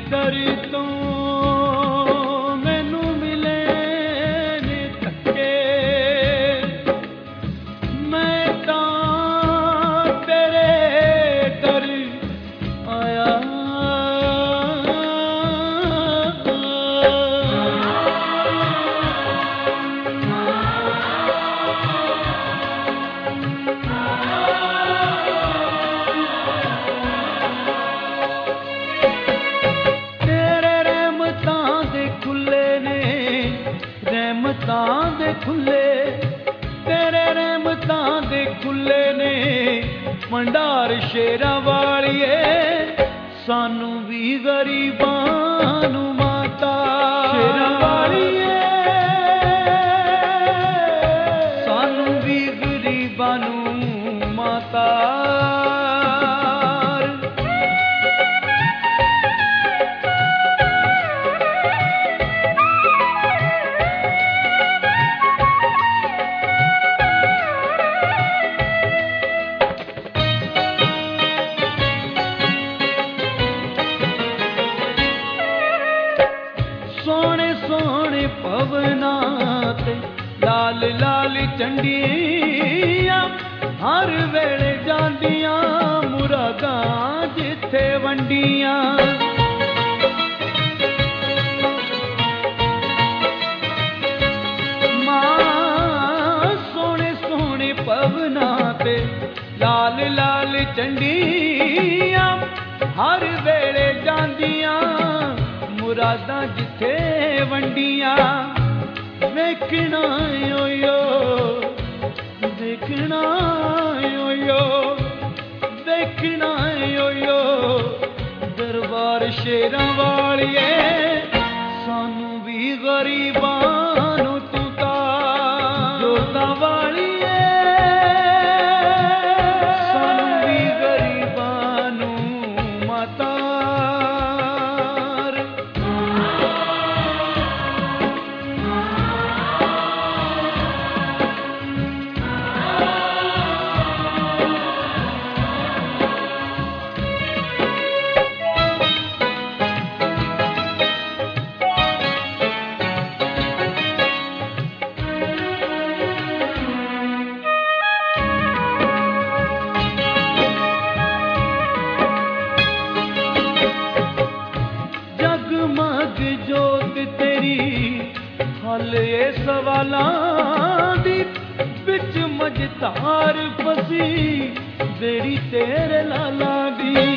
ਦਰ ਤੋਂ ਮੈਨੂੰ ਮਿਲੇ ਨੇ ਧੱਕੇ, ਮੈਂ ਤਾਂ ਤੇਰੇ ਦਰ ਆਇਆ। ਰਹਿਮਤਾਂ ਦੇ ਖੁੱਲੇ, ਤੇਰੇ ਰਹਿਮਤਾਂ ਦੇ ਖੁੱਲੇ ਨੇ ਭੰਡਾਰ ਸ਼ੇਰਾਂ ਵਾਲੀਏ, ਸਾਨੂੰ ਵੀ ਗਰੀਬਾਂ ਨੂੰ ਮਾਤਾ ਸ਼ੇਰਾਂ ਵਾਲੀਏ, ਸਾਨੂੰ ਵੀ ਗਰੀਬਾਂ ਨੂੰ ਮਾਤਾ। ਸੋਹਣੇ ਸੋਹਣੇ ਭਵਨਾਂ ਤੇ ਲਾਲ ਲਾਲ ਝੰਡੀਆਂ, ਹਰ ਵੇਲੇ ਜਾਂਦੀਆਂ ਮੁਰਾਦਾਂ ਜਿੱਥੇ ਵੰਡੀਆਂ। ਮਾਂ ਸੋਹਣੇ ਸੋਹਣੇ ਭਵਨਾਂ ਤੇ ਲਾਲ ਲਾਲ ਝੰਡੀਆਂ, ਹਰ ਵੇਲੇ ਜਾਂਦੀਆਂ ਮੁਰਾਦਾਂ ਜਿੱਥੇ ਵੰਡੀਆਂ। ਵੇਖਣਾ ਓਯੋ ਦੇਖਣਾ ਓਯੋ, ਦੇਖਣਾ ਓਯੋ ਦਰਬਾਰ ਸ਼ੇਰਾਂ ਵਾਲੀਏ, ਸਾਨੂੰ ਵੀ ਗਰੀਬਾਂ ਨੂੰ ਤੂੰ ਤਾਂ ਜੋਤਾਂ ਵਾਲੀਏ, ਸਾਨੂੰ ਵੀ ਗਰੀਬਾਂ ਨੂੰ ਮਾਤਾ। ਜਗਮਗ ਜੋਤ ਤੇਰੀ ਹਾਲੇ ਸਵਾਲਾਂ ਦੀ, ਵਿੱਚ ਮਝਧਾਰ ਫਸੀ ਬੇੜੀ ਤੇਰੇ ਲਾਲਾਂ ਦੀ।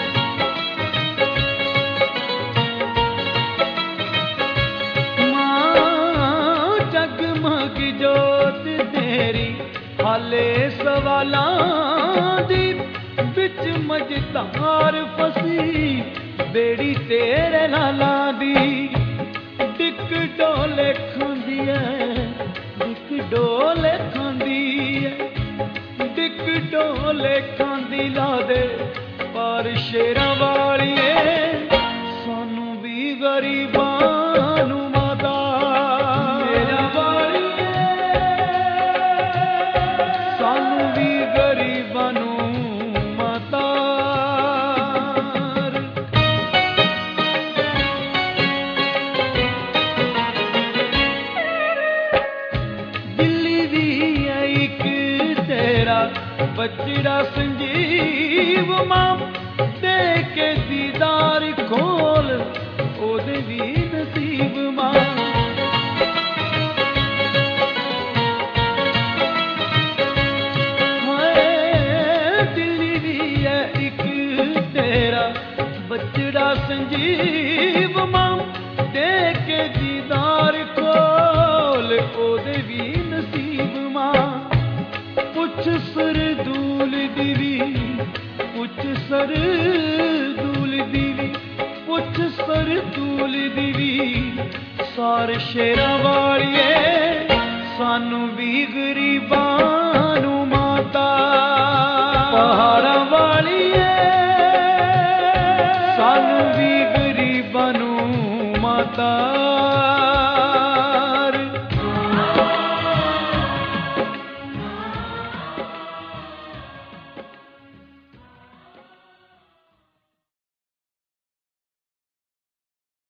ਮਾਂ ਜਗਮਗ ਜੋਤ ਤੇਰੀ ਹਾਲੇ ਸਵਾਲਾਂ ਦੀ, ਵਿੱਚ ਮਝਧਾਰ ਫਸੀ ਬੇੜੀ ਤੇਰੇ ਲਾਲਾਂ ਦੀ। ਡਿੱਕ ਡੋਲੇ ਖਾਂਦੀ ਐ, ਡਿੱਕ ਡੋਲੇ ਖਾਂਦੀ ਐ, ਡਿੱਕ ਡੋਲੇ ਖਾਂਦੀ ਲਾ ਦੇ ਪਰ ਸ਼ੇਰਾਂ ਵਾਲੀਏ, ਸਾਨੂੰ ਵੀ ਗਰੀਬਾਂ ਨੂੰ ਮਾਤਾ ਸ਼ੇਰਾਂ ਵਾਲੀਏ, ਸਾਨੂੰ ਵੀ ਗਰੀਬਾਂ ਨੂੰ ਮਾਤਾ। ਬਚੜਾ ਸੰਜੀਵ ਮਾਂ ਦੇ ਕੇ ਦੀਦਾਰ ਖੋਲ, ਉਹਦੇ ਵੀ ਨਸੀਬ ਮਾਂ। ਹਾਏ ਦਿੱਲੀ ਵੀ ਹੈ ਇੱਕ ਤੇਰਾ ਬਚੜਾ ਸੰਜੀਵ ਮਾਂ ਦੇ ਕੇ ਦੀਦਾਰ ਖੋਲ, ਉਹਦੇ ਵੀ ਨਸੀਬ ਮਾਂ। ਪੁੱਛ ਸਰਦੂਲ ਦੀ ਵੀ, ਪੁੱਛ ਸਰਦੂਲ ਦੀ ਵੀ, ਪੁੱਛ ਸਰਦੂਲ ਦੀ ਵੀ, ਸਾਰ ਸ਼ੇਰਾਂ ਵਾਲੀਏ, ਸਾਨੂੰ ਵੀ ਗਰੀਬਾਂ ਨੂੰ ਮਾਤਾ ਪਹਾੜਾਂ ਵਾਲੀਏ, ਸਾਨੂੰ ਵੀ ਗਰੀਬਾਂ ਨੂੰ ਮਾਤਾ।